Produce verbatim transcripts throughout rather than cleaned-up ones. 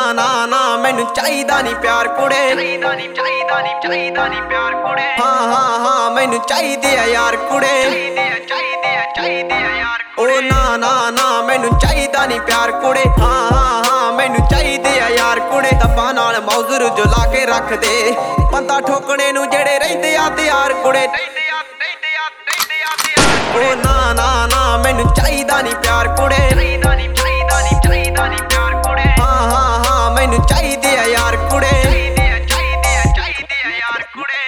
ਨਾ ਨਾ मैनू चाहिदा नहीं प्यार कुड़े चाहिदा नहीं चाहिदा नहीं चाहिदा नहीं प्यार कुड़े हाँ हाँ हाँ मैनू चाहिदे आ यार कुड़े चाहिदे आ चाहिदे आ चाहिदे आ यार ओ ना ना ना मैनू चाहिदा नहीं प्यार कुड़े हाँ हाँ हाँ मैनू चाहिदे आ यार कुड़े तब्बा नाल मौजर जो ला के रख दे पंता ठोकने नू जेड़े रहिंदे आ तैयार कुड़े रहंदे आ रहंदे आ रहंदे आ तैयार ओ ना ना ना मैनू चाहिदा नहीं प्यार कुड़े चाहिदा नहीं चाहिदा नहीं चाहिदा नहीं प्यार कुड़े हाँ हाँ हाँ मैनू चाहिदे आ यार कुड़े चाहिदे आ चाहिदे आ चाहिदे आ यार कुड़े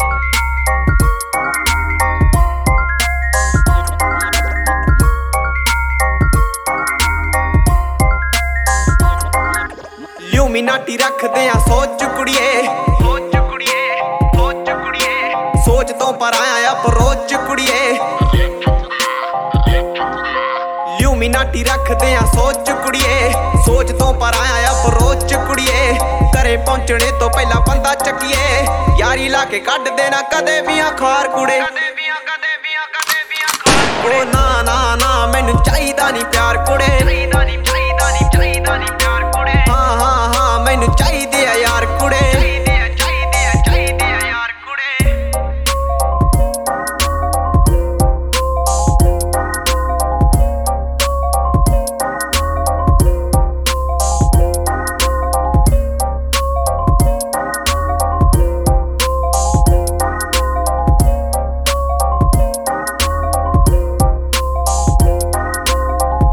ल्यूमिनाटी रखदे आ सोच कुड़िए सोच कुड़िए सोच कुड़िए सोच तो पर आया अप्रोच कुड़िए ल्यूमिनाटी रखदे आ सोच कुड़िए सोच तो पर आया अप्रोच कुड़िए घरे पहुंचने तो पहला बंदा चकिए यारी ला के कढ देना कदे भी खार कुड़े कदे भी आ कदे भी आ कदे भी आ खार ओ ना ना ना मैनू चाहिदा नहीं प्यार कुड़े चाहिदा नहीं चाहिदा नहीं चाहिदा नहीं प्यार